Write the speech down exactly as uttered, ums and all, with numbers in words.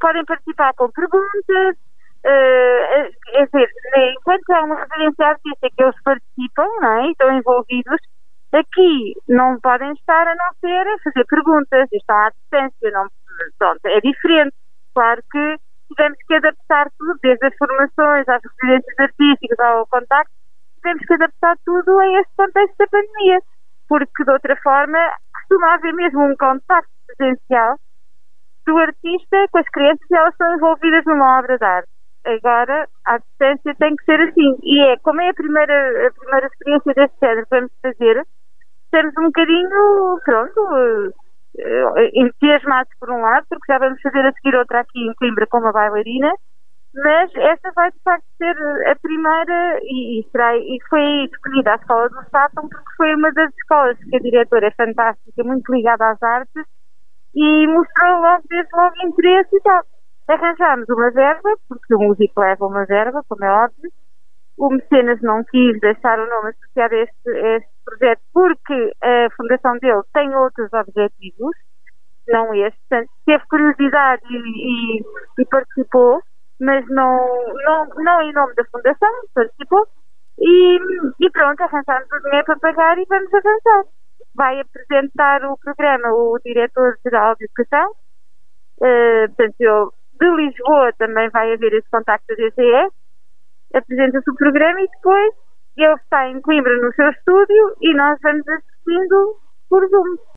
podem participar com perguntas, uh, é dizer, enquanto há uma residência artística que eles participam, não é? E estão envolvidos, aqui não podem estar a não ser a fazer perguntas, e estão à distância, não, pronto, é diferente. Claro que tivemos que adaptar tudo, desde as formações, às residências artísticas, ao contacto, tivemos que adaptar tudo a este contexto da pandemia, porque de outra forma costuma haver mesmo um contacto presencial do artista com as crianças e elas estão envolvidas numa obra de arte. Agora, à distância tem que ser assim. E é, como é a primeira, a primeira experiência deste género que vamos fazer, estamos um bocadinho, pronto, entusiasmados por um lado, porque já vamos fazer a seguir outra aqui em Coimbra com uma bailarina, mas esta vai de facto ser a primeira e, e, será, e foi escolhida a Escola do Sátão porque foi uma das escolas que a diretora é fantástica, muito ligada às artes e mostrou logo desde logo interesse e tal. Arranjámos uma verba, porque o músico leva uma verba, como é óbvio. O Mecenas não quis deixar o nome associado a este, a este projeto porque a fundação dele tem outros objetivos, não este. Portanto, teve curiosidade e, e, e participou, mas não, não, não em nome da fundação, participou. E, e pronto, arranjámos o dinheiro para pagar e vamos avançar. Vai apresentar o programa o diretor-geral de Educação, uh, portanto, eu, de Lisboa também vai haver esse contacto da D G S, apresenta-se o programa e depois ele está em Coimbra no seu estúdio e nós vamos assistindo por Zoom.